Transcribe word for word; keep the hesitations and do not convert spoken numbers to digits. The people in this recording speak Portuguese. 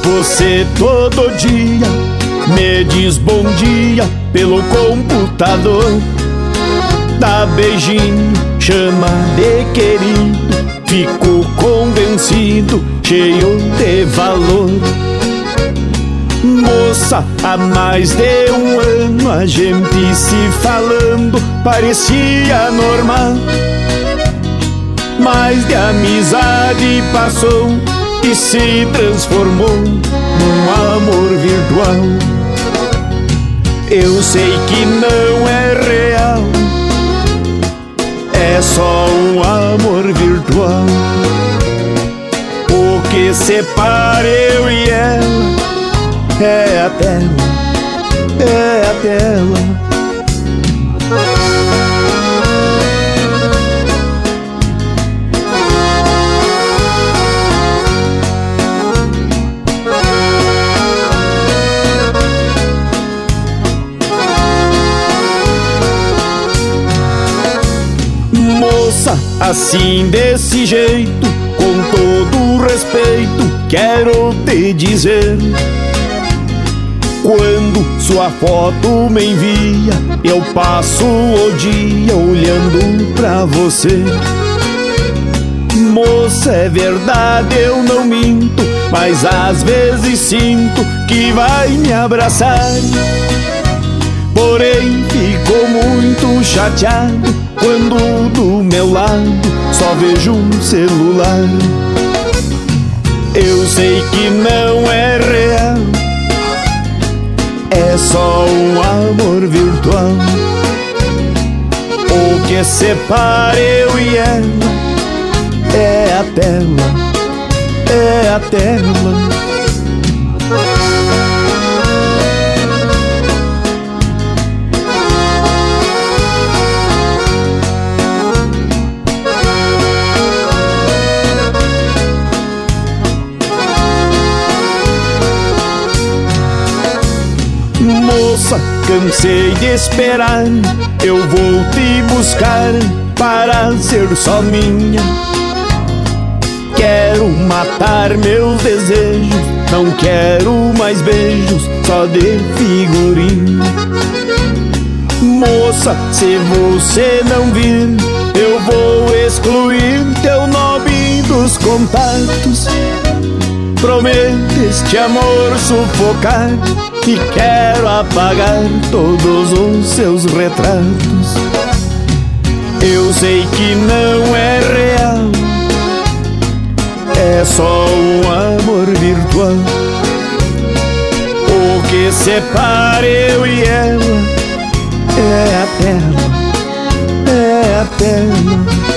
Você todo dia me diz bom dia pelo computador, dá beijinho, chama de querido, fico convencido, cheio de valor. Moça, há mais de um ano a gente se falando parecia normal, mas de amizade passou e se transformou num amor virtual. Eu sei que não é real, é só um amor virtual. O que separa eu e ela é a tela, é a tela. Moça, assim desse jeito, com todo respeito, quero te dizer: quando sua foto me envia, eu passo o dia olhando pra você. Moça, é verdade, eu não minto, mas às vezes sinto que vai me abraçar. Porém, fico muito chateado quando do meu lado só vejo um celular. Eu sei que não é real, é só um amor virtual. O que separa eu e ela é a tela, é a tela. Moça, cansei de esperar, eu vou te buscar para ser só minha. Quero matar meus desejos, não quero mais beijos, só de figurinha. Moça, se você não vir, eu vou excluir teu nome dos contatos. Prometo este amor sufocar e quero apagar todos os seus retratos. Eu sei que não é real, é só um amor virtual. O que separa eu e ela é a tela, é a tela.